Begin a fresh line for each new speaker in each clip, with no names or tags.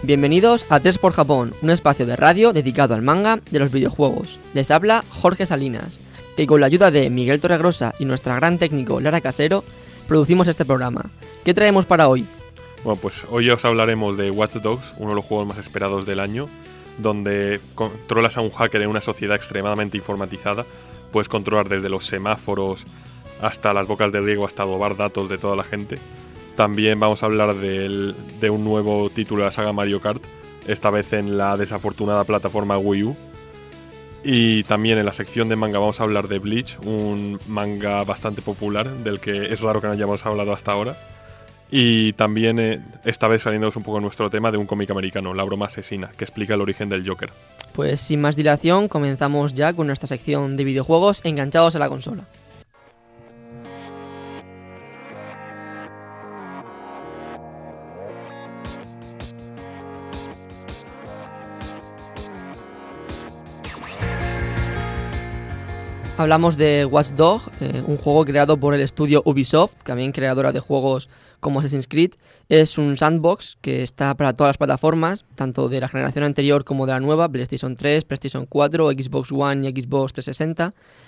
Bienvenidos a 3 por Japón, un espacio de radio dedicado al manga de los videojuegos. Les habla Jorge Salinas, que con la ayuda de Miguel Torregrosa y nuestra gran técnico Lara Casero, producimos este programa. ¿Qué traemos para hoy?
Bueno, pues hoy os hablaremos de Watch Dogs, uno de los juegos más esperados del año, donde controlas a un hacker en una sociedad extremadamente informatizada. Puedes controlar desde los semáforos hasta las bocas de riego, hasta robar datos de toda la gente. También vamos a hablar de un nuevo título de la saga Mario Kart, esta vez en la desafortunada plataforma Wii U. Y también en la sección de manga vamos a hablar de Bleach, un manga bastante popular, del que es raro que no hayamos hablado hasta ahora. Y también, esta vez saliéndonos un poco de nuestro tema, de un cómic americano, La broma asesina, que explica el origen del Joker.
Pues sin más dilación, comenzamos ya con nuestra sección de videojuegos enganchados a la consola. Hablamos de Watch Dogs, un juego creado por el estudio Ubisoft, también creadora de juegos como Assassin's Creed. Es un sandbox que está para todas las plataformas, tanto de la generación anterior como de la nueva, PlayStation 3, PlayStation 4, Xbox One y Xbox 360.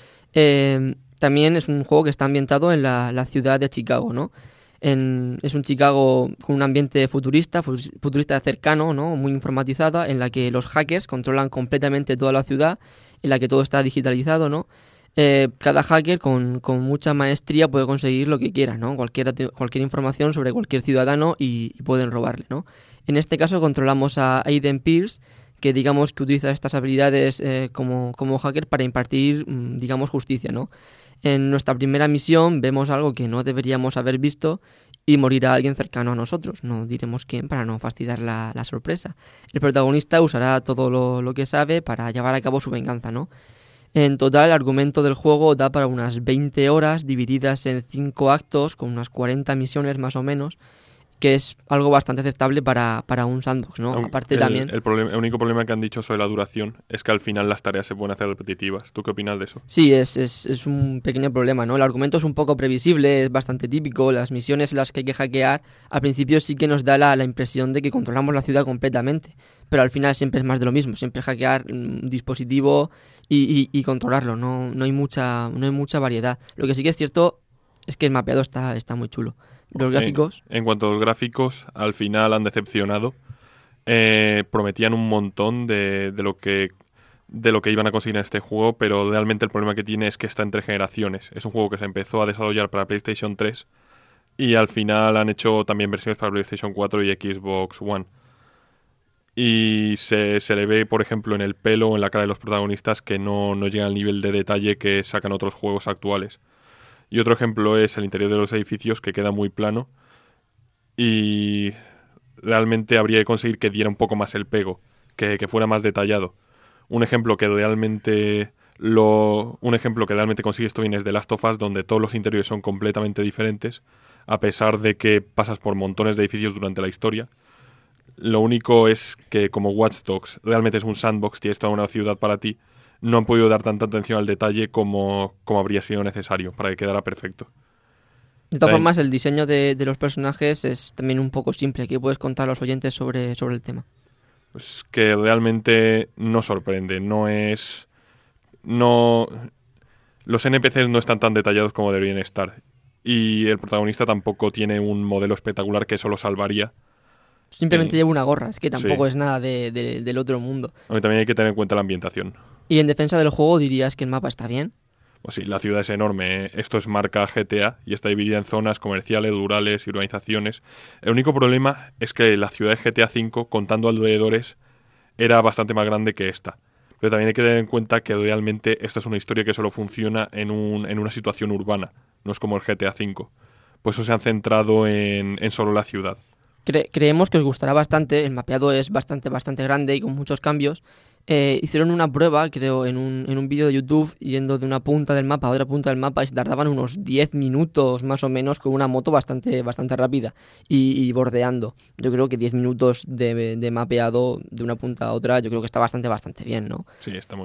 También es un juego que está ambientado en la ciudad de Chicago, ¿no? Es un Chicago con un ambiente futurista cercano, ¿no? Muy informatizada, en la que los hackers controlan completamente toda la ciudad, en la que todo está digitalizado, ¿no? Cada hacker con mucha maestría puede conseguir lo que quiera, ¿no? Cualquier información sobre cualquier ciudadano y pueden robarle, ¿no? En este caso controlamos a Aiden Pierce, que digamos que utiliza estas habilidades como hacker para impartir, digamos, justicia, ¿no? En nuestra primera misión vemos algo que no deberíamos haber visto y morirá alguien cercano a nosotros. No diremos quién para no fastidiar la sorpresa. El protagonista usará todo lo que sabe para llevar a cabo su venganza, ¿no? En total, el argumento del juego da para unas 20 horas divididas en 5 actos, con unas 40 misiones más o menos, que es algo bastante aceptable para un sandbox, ¿no? Aparte también...
El único problema que han dicho sobre la duración es que al final las tareas se pueden hacer repetitivas. ¿Tú qué opinas de eso?
Sí, es un pequeño problema, ¿no? El argumento es un poco previsible, es bastante típico. Las misiones en las que hay que hackear, al principio sí que nos da la impresión de que controlamos la ciudad completamente, pero al final siempre es más de lo mismo. Siempre hackear un dispositivo y controlarlo, no hay mucha variedad. Lo que sí que es cierto es que el mapeado está muy chulo. Los gráficos...
En cuanto a los gráficos, al final han decepcionado. Prometían un montón de lo que iban a conseguir en este juego, pero realmente el problema que tiene es que está entre generaciones. Es un juego que se empezó a desarrollar para PlayStation 3 y al final han hecho también versiones para PlayStation 4 y Xbox One. Y se le ve, por ejemplo, en el pelo o en la cara de los protagonistas que no llegan al nivel de detalle que sacan otros juegos actuales. Y otro ejemplo es el interior de los edificios, que queda muy plano y realmente habría que conseguir que diera un poco más el pego, que fuera más detallado. Un ejemplo que realmente consigue esto bien es The Last of Us, donde todos los interiores son completamente diferentes, a pesar de que pasas por montones de edificios durante la historia. Lo único es que como Watch Dogs realmente es un sandbox, tienes toda una ciudad para ti, no han podido dar tanta atención al detalle como habría sido necesario para que quedara perfecto.
De todas formas, el diseño de los personajes es también un poco simple. ¿Qué puedes contar a los oyentes sobre el tema?
Pues que realmente no sorprende. Los NPCs no están tan detallados como deberían estar. Y el protagonista tampoco tiene un modelo espectacular que eso lo salvaría.
Simplemente lleva una gorra, es que tampoco es nada del otro mundo.
Aunque también hay que tener en cuenta la ambientación.
Y en defensa del juego, ¿dirías que el mapa está bien?
Pues sí, la ciudad es enorme. Esto es marca GTA y está dividida en zonas comerciales, rurales y urbanizaciones. El único problema es que la ciudad de GTA V, contando alrededores, era bastante más grande que esta. Pero también hay que tener en cuenta que realmente esta es una historia que solo funciona en una situación urbana. No es como el GTA V. Por eso se han centrado en solo la ciudad.
Creemos que os gustará bastante. El mapeado es bastante grande y con muchos cambios. Hicieron una prueba, creo, en un vídeo de YouTube, yendo de una punta del mapa a otra punta del mapa, y se tardaban unos 10 minutos más o menos con una moto bastante rápida y bordeando. Yo creo que 10 minutos de mapeado de una punta a otra, yo creo que está bastante bien, ¿no?
Sí, está muy bien.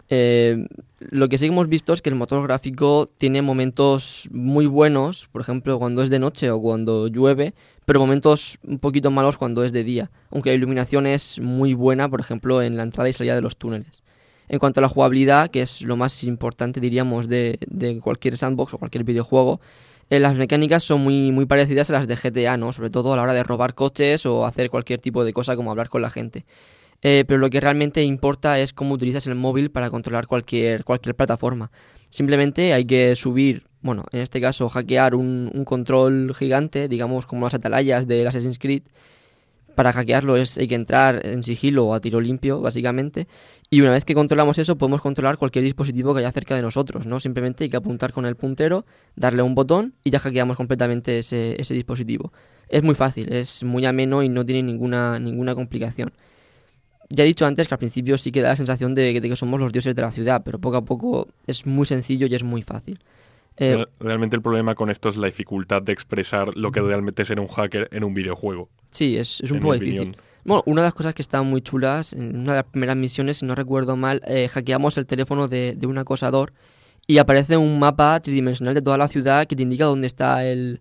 Lo que sí hemos visto es que el motor gráfico tiene momentos muy buenos, por ejemplo, cuando es de noche o cuando llueve, pero momentos un poquito malos cuando es de día, aunque la iluminación es muy buena, por ejemplo, en la entrada y salida de los túneles. En cuanto a la jugabilidad, que es lo más importante, diríamos, de cualquier sandbox o cualquier videojuego, las mecánicas son muy parecidas a las de GTA, ¿no? Sobre todo a la hora de robar coches o hacer cualquier tipo de cosa como hablar con la gente. Pero lo que realmente importa es cómo utilizas el móvil para controlar cualquier plataforma. Simplemente hay que subir, bueno, en este caso hackear un control gigante, digamos como las atalayas del Assassin's Creed. Para hackearlo hay que entrar en sigilo o a tiro limpio, básicamente. Y una vez que controlamos eso, podemos controlar cualquier dispositivo que haya cerca de nosotros, ¿no? Simplemente hay que apuntar con el puntero, darle un botón y ya hackeamos completamente ese dispositivo. Es muy fácil, es muy ameno y no tiene ninguna complicación. Ya he dicho antes que al principio sí que da la sensación de que somos los dioses de la ciudad, pero poco a poco es muy sencillo y es muy fácil.
Realmente el problema con esto es la dificultad de expresar lo que realmente es ser un hacker en un videojuego.
Sí, es un poco difícil. Bueno, una de las cosas que están muy chulas, en una de las primeras misiones, si no recuerdo mal, hackeamos el teléfono de un acosador y aparece un mapa tridimensional de toda la ciudad que te indica dónde está el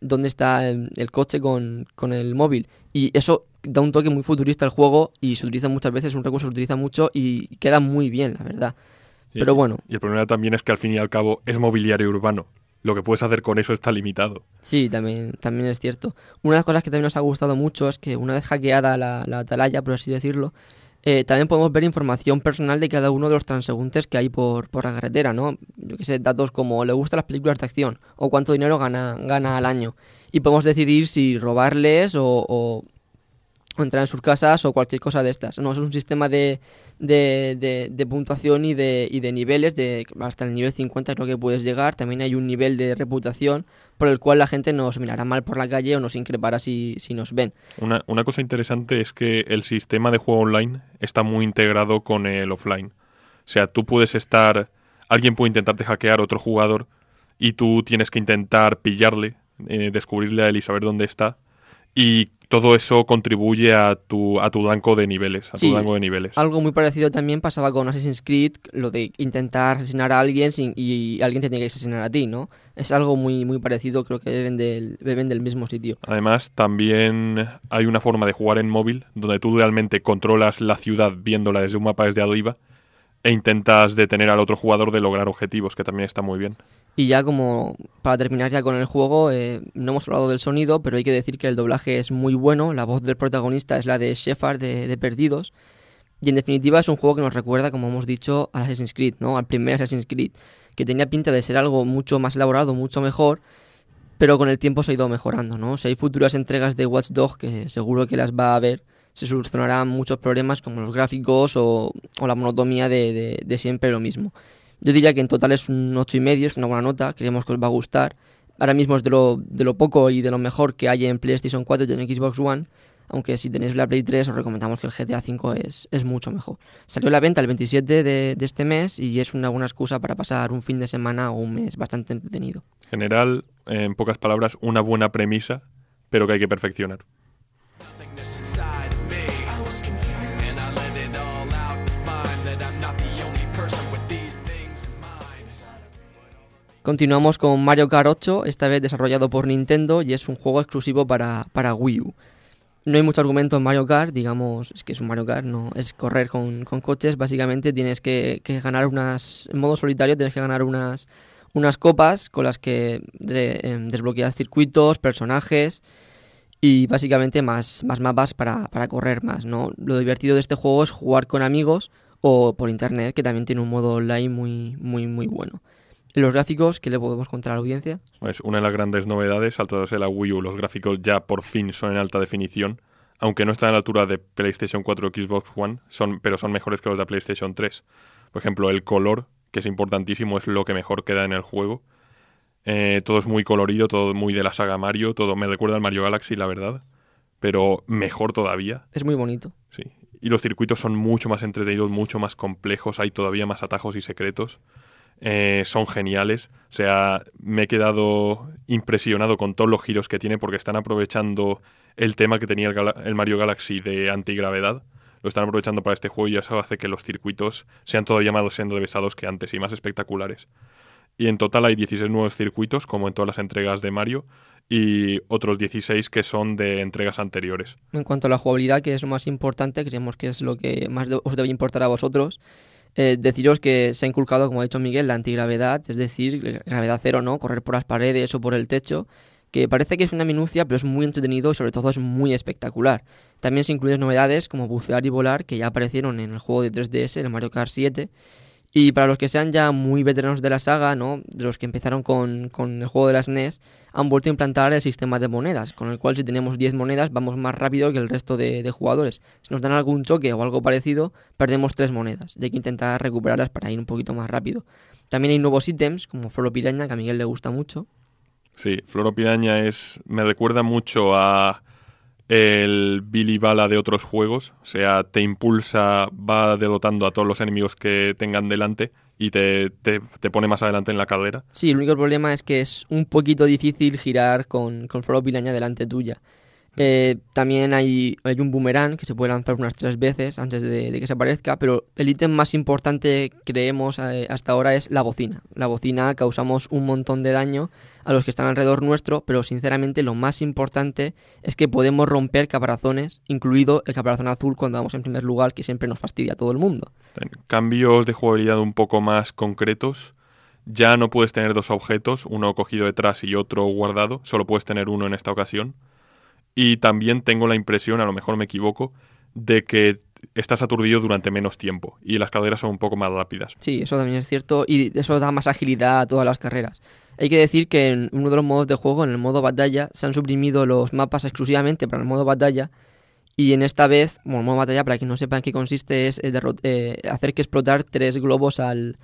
coche con el móvil. Y eso da un toque muy futurista al juego y se utiliza muchas veces, es un recurso que se utiliza mucho y queda muy bien, la verdad. Pero bueno.
Y el problema también es que al fin y al cabo es mobiliario urbano. Lo que puedes hacer con eso está limitado.
Sí, también es cierto. Una de las cosas que también nos ha gustado mucho es que una vez hackeada la atalaya, por así decirlo, también podemos ver información personal de cada uno de los transeúntes que hay por la carretera, ¿no? Yo qué sé, datos como le gustan las películas de acción o cuánto dinero gana al año. Y podemos decidir si robarles o entrar en sus casas o cualquier cosa de estas. No, es un sistema de puntuación y de niveles, hasta el nivel 50 creo que puedes llegar. También hay un nivel de reputación por el cual la gente nos mirará mal por la calle o nos increpará si nos ven.
Una cosa interesante es que el sistema de juego online está muy integrado con el offline. O sea, alguien puede intentarte hackear a otro jugador y tú tienes que intentar pillarle, descubrirle a él y saber dónde está. Y todo eso contribuye a tu rango de niveles, tu rango de niveles.
Algo muy parecido también pasaba con Assassin's Creed, lo de intentar asesinar a alguien y alguien te tiene que asesinar a ti, ¿no? Es algo muy parecido, creo que beben del mismo sitio.
Además, también hay una forma de jugar en móvil donde tú realmente controlas la ciudad viéndola desde un mapa desde arriba e intentas detener al otro jugador de lograr objetivos, que también está muy bien.
Y ya como para terminar ya con el juego, no hemos hablado del sonido, pero hay que decir que el doblaje es muy bueno. La voz del protagonista es la de Shepard de Perdidos. Y en definitiva es un juego que nos recuerda, como hemos dicho, al Assassin's Creed, ¿no? Al primer Assassin's Creed, que tenía pinta de ser algo mucho más elaborado, mucho mejor, pero con el tiempo se ha ido mejorando, ¿no? Si hay futuras entregas de Watch Dogs, que seguro que las va a haber, se solucionarán muchos problemas como los gráficos o la monotonía de siempre lo mismo. Yo diría que en total es un 8,5, es una buena nota, creemos que os va a gustar. Ahora mismo es de lo poco y de lo mejor que hay en PlayStation 4 y en Xbox One, aunque si tenéis la Play 3 os recomendamos que el GTA V es mucho mejor. Salió a la venta el 27 de este mes y es una buena excusa para pasar un fin de semana o un mes bastante entretenido.
En general, en pocas palabras, una buena premisa, pero que hay que perfeccionar.
Continuamos con Mario Kart 8, esta vez desarrollado por Nintendo y es un juego exclusivo para Wii U. No hay mucho argumento en Mario Kart, digamos, es que es un Mario Kart, no es correr con coches, básicamente tienes que ganar en modo solitario tienes que ganar unas copas con las que desbloqueas circuitos, personajes y básicamente más mapas para correr más, ¿no? Lo divertido de este juego es jugar con amigos o por internet, que también tiene un modo online muy bueno. Los gráficos, ¿qué le podemos contar a la audiencia?
Pues una de las grandes novedades, al tratarse de la Wii U, los gráficos ya por fin son en alta definición, aunque no están a la altura de PlayStation 4 o Xbox One, pero son mejores que los de PlayStation 3. Por ejemplo, el color, que es importantísimo, es lo que mejor queda en el juego. Todo es muy colorido, todo muy de la saga Mario, todo me recuerda al Mario Galaxy, la verdad, pero mejor todavía.
Es muy bonito.
Sí, y los circuitos son mucho más entretenidos, mucho más complejos, hay todavía más atajos y secretos. Son geniales, o sea, me he quedado impresionado con todos los giros que tiene porque están aprovechando el tema que tenía el Mario Galaxy de antigravedad lo están aprovechando para este juego y eso hace que los circuitos sean todavía más enrevesados que antes y más espectaculares. Y en total hay 16 nuevos circuitos, como en todas las entregas de Mario, y otros 16 que son de entregas anteriores.
En cuanto a la jugabilidad, que es lo más importante, creemos que es lo que más os debe importar a vosotros, deciros que se ha inculcado, como ha dicho Miguel, la antigravedad, es decir, gravedad cero, ¿no? Correr por las paredes o por el techo, que parece que es una minucia, pero es muy entretenido y sobre todo es muy espectacular. También se incluyen novedades como bucear y volar, que ya aparecieron en el juego de 3DS, el Mario Kart 7. Y para los que sean ya muy veteranos de la saga, ¿no? De los que empezaron con el juego de la SNES, han vuelto a implantar el sistema de monedas, con el cual si tenemos 10 monedas vamos más rápido que el resto de jugadores. Si nos dan algún choque o algo parecido, perdemos 3 monedas, y hay que intentar recuperarlas para ir un poquito más rápido. También hay nuevos ítems, como Floro Piraña, que a Miguel le gusta mucho.
Sí, Floro Piraña me recuerda mucho a el Billy Bala de otros juegos, o sea, te impulsa, va derrotando a todos los enemigos que tengan delante y te pone más adelante en la carrera.
Sí, el único problema es que es un poquito difícil girar con Floro Piraña delante tuya. También hay un boomerang que se puede lanzar unas 3 veces antes de que se aparezca, pero el ítem más importante, creemos, hasta ahora es la bocina. La bocina causamos un montón de daño a los que están alrededor nuestro, pero sinceramente lo más importante es que podemos romper caparazones, incluido el caparazón azul cuando vamos en primer lugar, que siempre nos fastidia a todo el mundo.
Cambios de jugabilidad un poco más concretos. Ya no puedes tener 2 objetos, uno cogido detrás y otro guardado, solo puedes tener uno en esta ocasión. Y también tengo la impresión, a lo mejor me equivoco, de que estás aturdido durante menos tiempo y las carreras son un poco más rápidas.
Sí, eso también es cierto y eso da más agilidad a todas las carreras. Hay que decir que en uno de los modos de juego, en el modo batalla, se han suprimido los mapas exclusivamente para el modo batalla y en esta vez, bueno, el modo batalla, para quien no sepa en qué consiste, es hacer que explotar 3 globos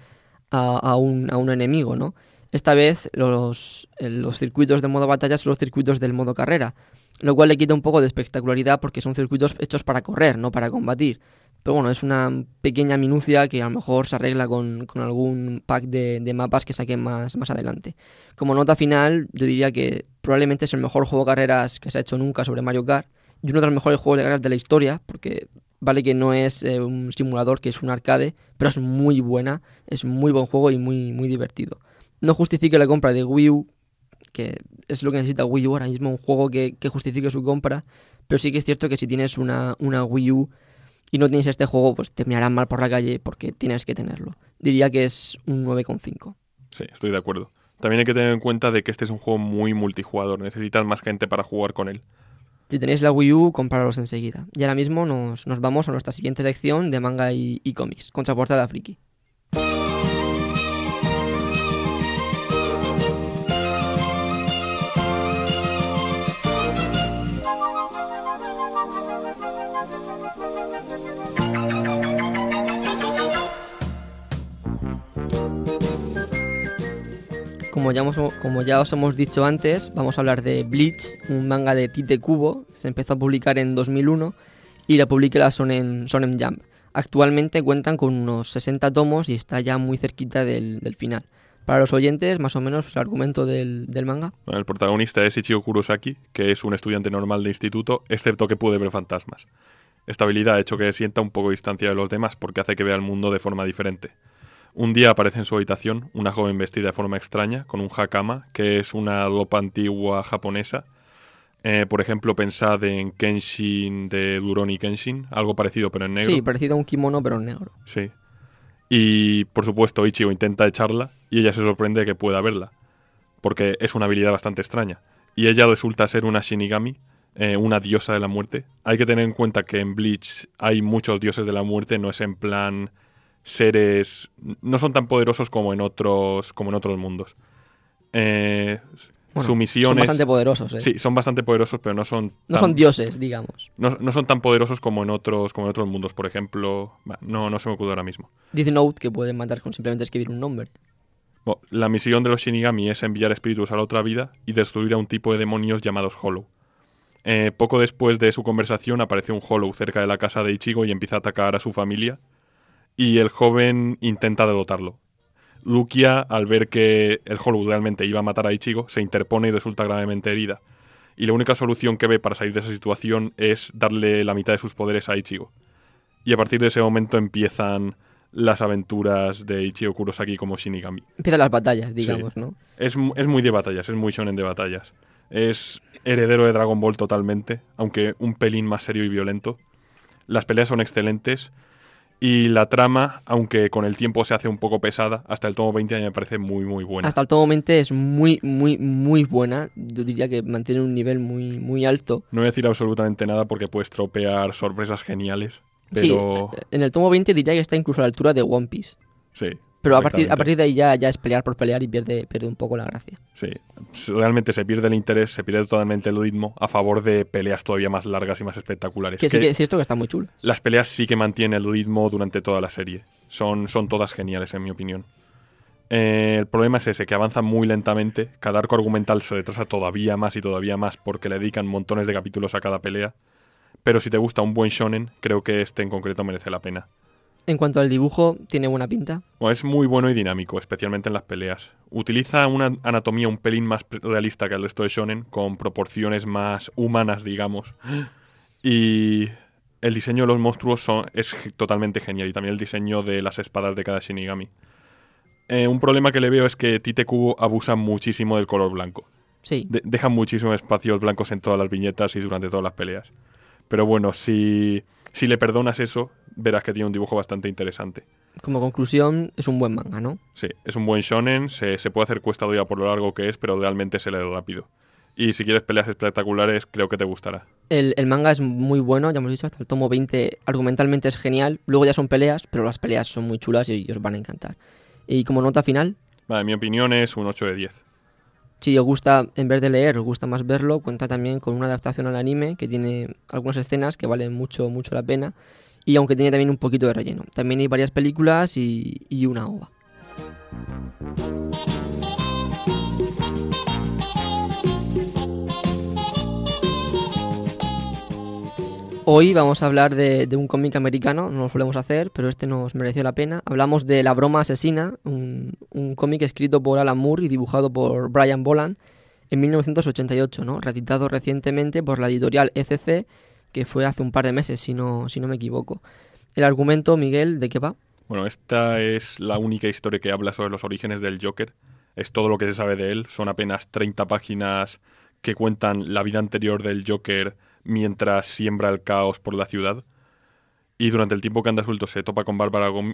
a un enemigo, ¿no? Esta vez los circuitos de modo batalla son los circuitos del modo carrera, lo cual le quita un poco de espectacularidad porque son circuitos hechos para correr, no para combatir. Pero bueno, es una pequeña minucia que a lo mejor se arregla con algún pack de mapas que saquen más adelante. Como nota final, yo diría que probablemente es el mejor juego de carreras que se ha hecho nunca sobre Mario Kart y uno de los mejores juegos de carreras de la historia, porque vale que no es un simulador, que es un arcade, pero es muy buena, es muy buen juego y muy, muy divertido. No justifique la compra de Wii U, que es lo que necesita Wii U ahora mismo, un juego que justifique su compra, pero sí que es cierto que si tienes una Wii U y no tienes este juego, pues te mirarán mal por la calle porque tienes que tenerlo. Diría que es un 9,5.
Sí, estoy de acuerdo. También hay que tener en cuenta de que este es un juego muy multijugador, necesitas más gente para jugar con él.
Si tenéis la Wii U, compraros enseguida. Y ahora mismo nos vamos a nuestra siguiente sección de manga y cómics, Contraportada Friki. Como ya os hemos dicho antes, vamos a hablar de Bleach, un manga de Tite Kubo. Se empezó a publicar en 2001 y la publica la Shonen Jump. Actualmente cuentan con unos 60 tomos y está ya muy cerquita del final. Para los oyentes, más o menos, el argumento del manga.
Bueno, el protagonista es Ichigo Kurosaki, que es un estudiante normal de instituto, excepto que puede ver fantasmas. Esta habilidad ha hecho que sienta un poco distancia de los demás porque hace que vea el mundo de forma diferente. Un día aparece en su habitación una joven vestida de forma extraña, con un hakama, que es una ropa antigua japonesa. Por ejemplo, pensad en Kenshin de Rurouni Kenshin, algo parecido pero en negro.
Sí, parecido a un kimono pero en negro.
Sí. Y, por supuesto, Ichigo intenta echarla y ella se sorprende de que pueda verla, porque es una habilidad bastante extraña. Y ella resulta ser una Shinigami, una diosa de la muerte. Hay que tener en cuenta que en Bleach hay muchos dioses de la muerte, no es en plan seres, no son tan poderosos como en otros mundos. Su misión
son bastante poderosos, ¿eh?
Sí, son bastante poderosos, pero no son
son dioses, digamos.
No son tan poderosos como en otros mundos, por ejemplo. No se me ocurre ahora mismo.
Dice Note que pueden matar con simplemente escribir un nombre.
Bueno, la misión de los Shinigami es enviar espíritus a la otra vida y destruir a un tipo de demonios llamados Hollow. Poco después de su conversación aparece un Hollow cerca de la casa de Ichigo y empieza a atacar a su familia. Y el joven intenta derrotarlo. Rukia, al ver que el Hollow realmente iba a matar a Ichigo, se interpone y resulta gravemente herida. Y la única solución que ve para salir de esa situación es darle la mitad de sus poderes a Ichigo. y a partir de ese momento empiezan las aventuras de Ichiro Kurosaki como Shinigami.
Empiezan las batallas, digamos,
Sí.
¿no?
Es muy de batallas, es muy shonen de batallas. Es heredero de Dragon Ball totalmente, aunque un pelín más serio y violento. Las peleas son excelentes y la trama, aunque con el tiempo se hace un poco pesada, hasta el tomo 20 a mí me parece muy, muy buena.
Hasta el tomo 20 es muy, muy, muy buena. Yo diría que mantiene un nivel muy, muy alto.
No voy a decir absolutamente nada porque puedes tropear sorpresas geniales, pero...
Sí, en el tomo 20 diría que está incluso a la altura de One Piece.
Sí.
Pero a
perfectamente.
partir de ahí ya es pelear por pelear y pierde un poco la gracia.
Sí, realmente se pierde el interés, se pierde totalmente el ritmo a favor de peleas todavía más largas y más espectaculares.
Que sí que es cierto que está muy chula.
Las peleas sí que mantienen el ritmo durante toda la serie. Son todas geniales, en mi opinión. El problema es ese, que avanzan muy lentamente. Cada arco argumental se retrasa todavía más y todavía más porque le dedican montones de capítulos a cada pelea. Pero si te gusta un buen shonen, creo que este en concreto merece la pena.
En cuanto al dibujo, tiene buena pinta.
Bueno, es muy bueno y dinámico, especialmente en las peleas. Utiliza una anatomía un pelín más realista que el resto de shonen, con proporciones más humanas, digamos. Y el diseño de los monstruos es totalmente genial, y también el diseño de las espadas de cada Shinigami. Un problema que le veo es que Tite Kubo abusa muchísimo del color blanco.
Sí.
Deja muchísimos espacios blancos en todas las viñetas y durante todas las peleas. Pero bueno, si le perdonas eso, verás que tiene un dibujo bastante interesante.
Como conclusión, es un buen manga, ¿no?
Sí, es un buen shonen, se puede hacer cuesta arriba por lo largo que es, pero realmente se lee rápido. Y si quieres peleas espectaculares, creo que te gustará.
El manga es muy bueno, ya hemos dicho, hasta el tomo 20 argumentalmente es genial. Luego ya son peleas, pero las peleas son muy chulas y os van a encantar. Y como nota final,
Vale, mi opinión es un 8 de 10.
si os gusta, en vez de leer, os gusta más verlo, cuenta también con una adaptación al anime que tiene algunas escenas que valen mucho, mucho la pena. Y aunque tiene también un poquito de relleno. También hay varias películas y una OVA. Hoy vamos a hablar de un cómic americano, no lo solemos hacer, pero este nos mereció la pena. Hablamos de La broma asesina, un cómic escrito por Alan Moore y dibujado por Brian Boland en 1988, ¿no? Reeditado recientemente por la editorial ECC, que fue hace un par de meses, si no me equivoco. El argumento, Miguel, ¿de qué va?
Bueno, esta es la única historia que habla sobre los orígenes del Joker. Es todo lo que se sabe de él. Son apenas 30 páginas que cuentan la vida anterior del Joker mientras siembra el caos por la ciudad. Y durante el tiempo que anda suelto se topa con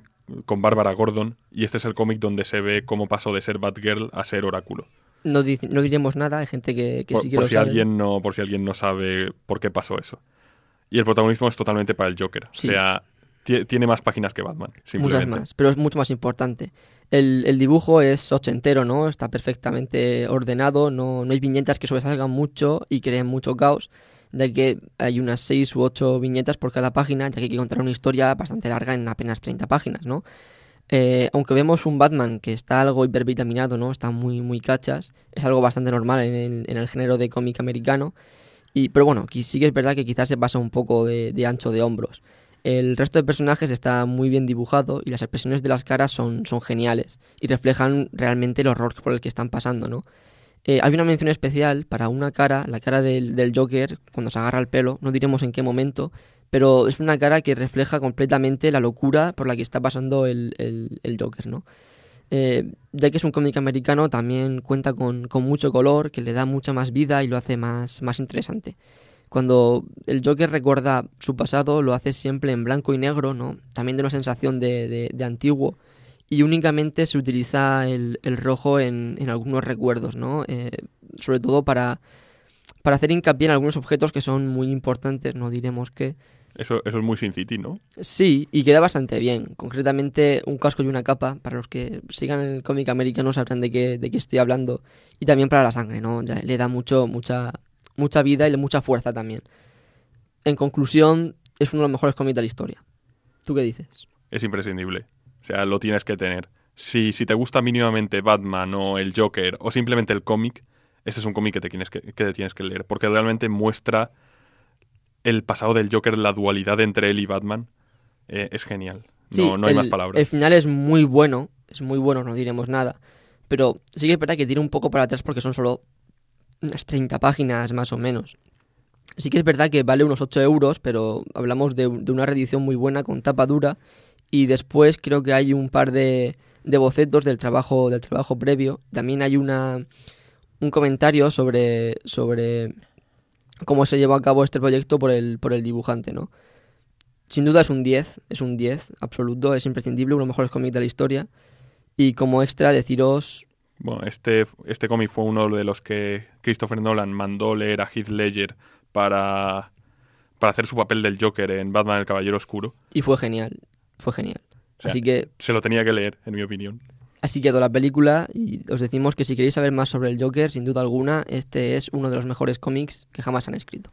Bárbara Gordon, y este es el cómic donde se ve cómo pasó de ser Batgirl a ser Oráculo.
No diremos nada, hay gente que sí que
por
lo
si
sabe.
por si alguien no sabe por qué pasó eso. Y el protagonismo es totalmente para el Joker.
Sí.
O sea, tiene más páginas que Batman, simplemente.
Muchas más, pero es mucho más importante. El dibujo es ochentero, ¿no? Está perfectamente ordenado, no hay viñetas que sobresalgan mucho y creen mucho caos, ya que hay unas 6 u 8 viñetas por cada página, ya que hay que contar una historia bastante larga en apenas 30 páginas, ¿no? Aunque vemos un Batman que está algo hipervitaminado, ¿no? Está muy, muy cachas, es algo bastante normal en el género de cómic americano, pero bueno, sí que es verdad que quizás se pasa un poco de ancho de hombros. El resto de personajes está muy bien dibujado y las expresiones de las caras son geniales y reflejan realmente el horror por el que están pasando, ¿no? Hay una mención especial para una cara, la cara del Joker, cuando se agarra el pelo, no diremos en qué momento, pero es una cara que refleja completamente la locura por la que está pasando el Joker, ¿no? Ya que es un cómic americano, también cuenta con mucho color, que le da mucha más vida y lo hace más interesante. Cuando el Joker recuerda su pasado, lo hace siempre en blanco y negro, ¿no? También de una sensación de antiguo. Y únicamente se utiliza el rojo en algunos recuerdos, ¿no? Sobre todo para hacer hincapié en algunos objetos que son muy importantes, no diremos qué.
Eso es muy Sin City, ¿no?
Sí, y queda bastante bien. Concretamente, un casco y una capa. Para los que sigan el cómic americano sabrán de qué estoy hablando. Y también para la sangre, ¿no? Ya le da mucha vida y mucha fuerza también. En conclusión, es uno de los mejores cómics de la historia. ¿Tú qué dices?
Es imprescindible. O sea, lo tienes que tener. Si te gusta mínimamente Batman o el Joker o simplemente el cómic, este es un cómic que te tienes que leer, porque realmente muestra el pasado del Joker, la dualidad entre él y Batman. Es genial.
Sí,
no hay más palabras.
El final es muy bueno, no diremos nada. Pero sí que es verdad que tira un poco para atrás porque son solo unas 30 páginas más o menos. Sí que es verdad que vale unos 8 euros, pero hablamos de una reedición muy buena con tapa dura. Y después creo que hay un par de bocetos del trabajo previo. También hay un comentario sobre cómo se llevó a cabo este proyecto por el dibujante, ¿no? Sin duda es un 10 absoluto, es imprescindible, uno de los mejores cómics de la historia. Y como extra deciros...
Bueno, este cómic fue uno de los que Christopher Nolan mandó leer a Heath Ledger para hacer su papel del Joker en Batman el Caballero Oscuro.
Y fue genial.
O sea,
Así que
se lo tenía que leer, en mi opinión.
así quedó la película y os decimos que si queréis saber más sobre el Joker, sin duda alguna, este es uno de los mejores cómics que jamás han escrito.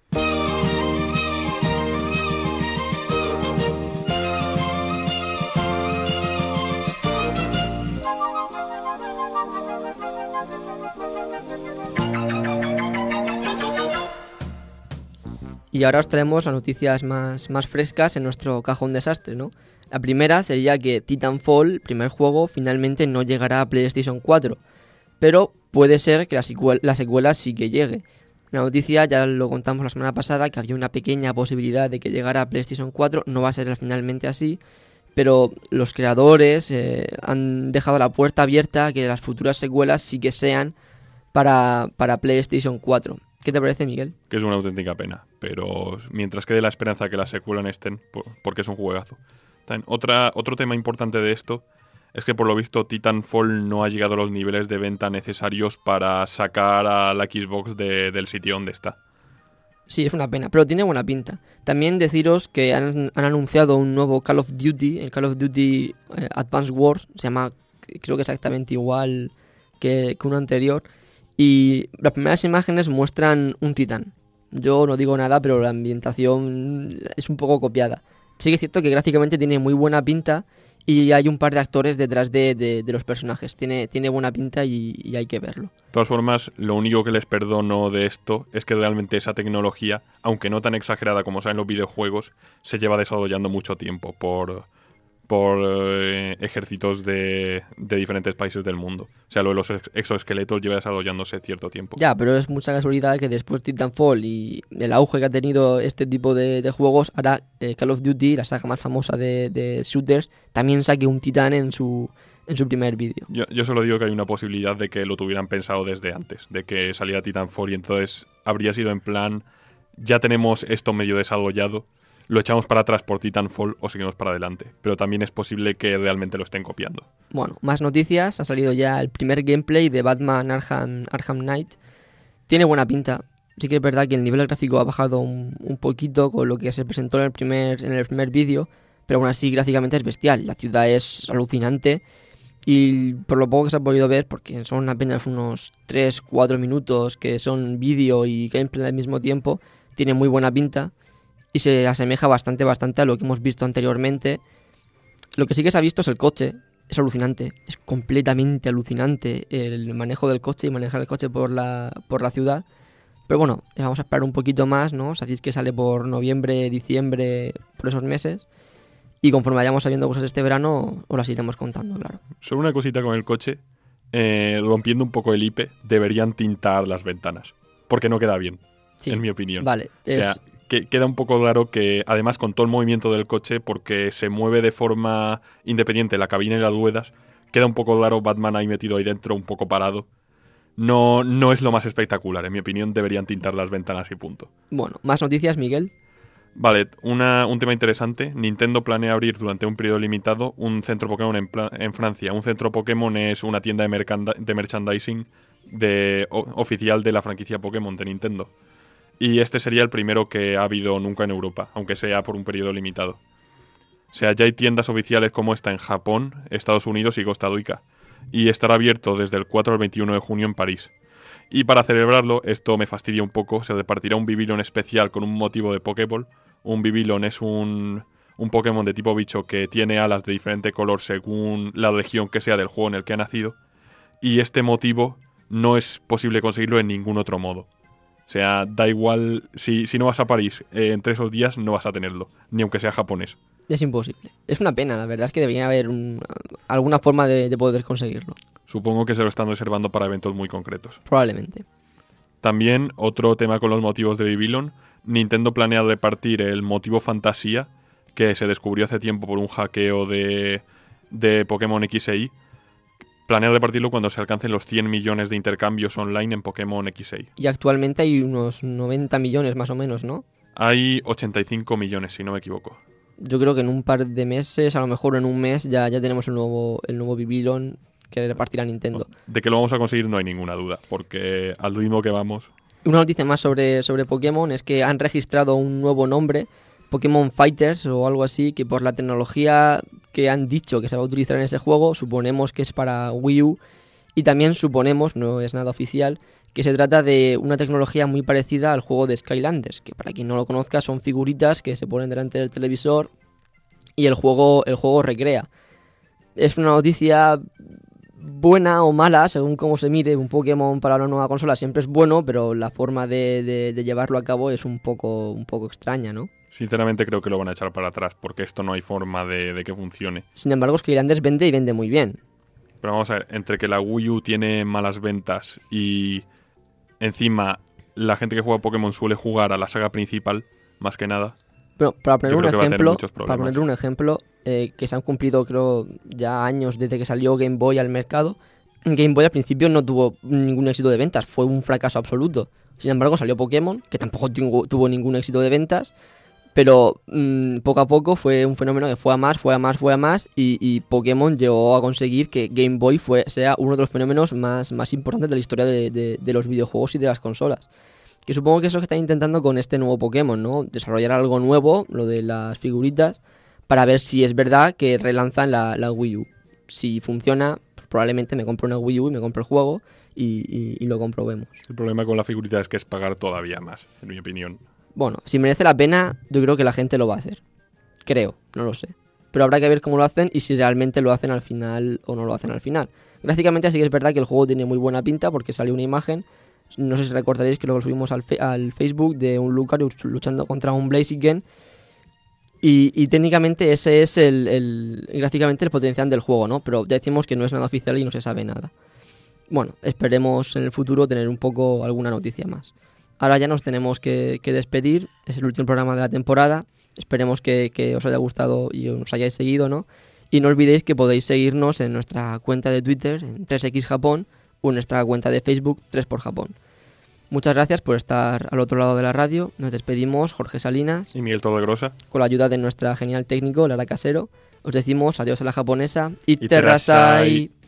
Y ahora os traemos las noticias más frescas en nuestro cajón desastre, ¿no? La primera sería que Titanfall, el primer juego, finalmente no llegará a PlayStation 4. Pero puede ser que la secuela sí que llegue. La noticia, ya lo contamos la semana pasada, que había una pequeña posibilidad de que llegara a PlayStation 4. No va a ser finalmente así, pero los creadores han dejado la puerta abierta a que las futuras secuelas sí que sean para PlayStation 4. ¿Qué te parece, Miguel?
Que es una auténtica pena, pero mientras quede la esperanza de que la secuela estén, porque es un juegazo. También, otro tema importante de esto es que por lo visto Titanfall no ha llegado a los niveles de venta necesarios para sacar a la Xbox del sitio donde está.
Sí, es una pena, pero tiene buena pinta. También deciros que han anunciado un nuevo Call of Duty, el Call of Duty Advanced Wars, se llama creo que exactamente igual que uno anterior. Y las primeras imágenes muestran un titán. Yo no digo nada, pero la ambientación es un poco copiada. Sí que es cierto que gráficamente tiene muy buena pinta y hay un par de actores detrás de los personajes. Tiene buena pinta y hay que verlo.
De todas formas, lo único que les perdono de esto es que realmente esa tecnología, aunque no tan exagerada como sea en los videojuegos, se lleva desarrollando mucho tiempo por ejércitos de diferentes países del mundo. O sea, lo de los exoesqueletos lleva desarrollándose cierto tiempo.
Ya, pero es mucha casualidad que después de Titanfall y el auge que ha tenido este tipo de juegos, ahora Call of Duty, la saga más famosa de shooters, también saque un titán en su primer vídeo.
Yo solo digo que hay una posibilidad de que lo tuvieran pensado desde antes, de que saliera Titanfall y entonces habría sido en plan, ya tenemos esto medio desarrollado, lo echamos para atrás por Titanfall o seguimos para adelante. Pero también es posible que realmente lo estén copiando.
Bueno, más noticias. Ha salido ya el primer gameplay de Batman Arkham Knight. Tiene buena pinta. Sí que es verdad que el nivel gráfico ha bajado un poquito con lo que se presentó en el primer vídeo, pero aún así gráficamente es bestial. La ciudad es alucinante y por lo poco que se ha podido ver, porque son apenas unos 3-4 minutos que son vídeo y gameplay al mismo tiempo, tiene muy buena pinta. Y se asemeja bastante a lo que hemos visto anteriormente. Lo que sí que se ha visto es el coche. Es alucinante. Es completamente alucinante el manejo del coche y manejar el coche por la ciudad. Pero bueno, vamos a esperar un poquito más, ¿no? Sabéis que sale por noviembre, diciembre, por esos meses. Y conforme vayamos sabiendo cosas este verano, os las iremos contando, claro.
Solo una cosita con el coche. Rompiendo un poco el IP, deberían tintar las ventanas. Porque no queda bien, sí, en mi opinión.
Vale,
o sea, que queda un poco claro que, además, con todo el movimiento del coche, porque se mueve de forma independiente la cabina y las ruedas, queda un poco claro Batman ahí metido ahí dentro, un poco parado. No es lo más espectacular. En mi opinión, deberían tintar las ventanas y punto.
Bueno, ¿más noticias, Miguel?
Vale, un tema interesante. Nintendo planea abrir durante un periodo limitado un centro Pokémon en Francia. Un centro Pokémon es una tienda de merchandising oficial de la franquicia Pokémon de Nintendo. Y este sería el primero que ha habido nunca en Europa, aunque sea por un periodo limitado. O sea, ya hay tiendas oficiales como esta en Japón, Estados Unidos y Costa Rica. Y estará abierto desde el 4 al 21 de junio en París. Y para celebrarlo, esto me fastidia un poco, se repartirá un Babylon especial con un motivo de Pokéball. Un Babylon es un Pokémon de tipo bicho que tiene alas de diferente color según la región que sea del juego en el que ha nacido. Y este motivo no es posible conseguirlo en ningún otro modo. O sea, da igual, si no vas a París entre esos días no vas a tenerlo, ni aunque sea japonés.
Es imposible. Es una pena, la verdad es que debería haber alguna forma de poder conseguirlo.
Supongo que se lo están reservando para eventos muy concretos.
Probablemente.
También, otro tema con los motivos de Babylon, Nintendo planea repartir el motivo fantasía, que se descubrió hace tiempo por un hackeo de Pokémon X e Y. Planea repartirlo cuando se alcancen los 100 millones de intercambios online en Pokémon X e Y.
Y actualmente hay unos 90 millones más o menos, ¿no?
Hay 85 millones, si no me equivoco.
Yo creo que en un par de meses, a lo mejor en un mes, ya tenemos el nuevo Babylon que repartirá Nintendo.
De que lo vamos a conseguir no hay ninguna duda, porque al ritmo que vamos...
Una noticia más sobre Pokémon es que han registrado un nuevo nombre, Pokémon Fighters o algo así, que por la tecnología que han dicho que se va a utilizar en ese juego, suponemos que es para Wii U, y también suponemos, no es nada oficial, que se trata de una tecnología muy parecida al juego de Skylanders, que para quien no lo conozca son figuritas que se ponen delante del televisor y el juego recrea. Es una noticia buena o mala, según cómo se mire. Un Pokémon para una nueva consola siempre es bueno, pero la forma de llevarlo a cabo es un poco extraña, ¿no?
Sinceramente creo que lo van a echar para atrás, porque esto no hay forma de que funcione.
Sin embargo, Skylanders vende y vende muy bien.
Pero vamos a ver, entre que la Wii U tiene malas ventas y encima la gente que juega Pokémon suele jugar a la saga principal, más que nada.
Pero para poner un ejemplo, que se han cumplido creo ya años desde que salió Game Boy al mercado. Game Boy al principio no tuvo ningún éxito de ventas, fue un fracaso absoluto. Sin embargo salió Pokémon, que tampoco tuvo ningún éxito de ventas, pero poco a poco fue un fenómeno que fue a más y Pokémon llegó a conseguir que Game Boy sea uno de los fenómenos más importantes de la historia de los videojuegos y de las consolas. Que supongo que es lo que están intentando con este nuevo Pokémon, ¿no? Desarrollar algo nuevo, lo de las figuritas, para ver si es verdad que relanzan la Wii U. Si funciona, pues probablemente me compro una Wii U y me compro el juego y lo comprobemos.
El problema con la figurita es que es pagar todavía más, en mi opinión.
Bueno, si merece la pena, yo creo que la gente lo va a hacer. Creo, no lo sé. Pero habrá que ver cómo lo hacen y si realmente lo hacen al final o no lo hacen al final. Gráficamente sí que es verdad que el juego tiene muy buena pinta porque salió una imagen. No sé si recordaréis que lo subimos al Facebook de un Lucario luchando contra un Blaziken. Y técnicamente ese es gráficamente el potencial del juego, ¿no? Pero ya decimos que no es nada oficial y no se sabe nada. Bueno, esperemos en el futuro tener un poco alguna noticia más. Ahora ya nos tenemos que despedir. Es el último programa de la temporada. Esperemos que os haya gustado y os hayáis seguido, ¿no? Y no olvidéis que podéis seguirnos en nuestra cuenta de Twitter, en 3X Japón, o en nuestra cuenta de Facebook, 3x Japón. Muchas gracias por estar al otro lado de la radio. Nos despedimos, Jorge Salinas
y Miguel Torregrosa.
Con la ayuda de nuestra genial técnico, Lara Casero. Os decimos adiós a la japonesa y terrasai.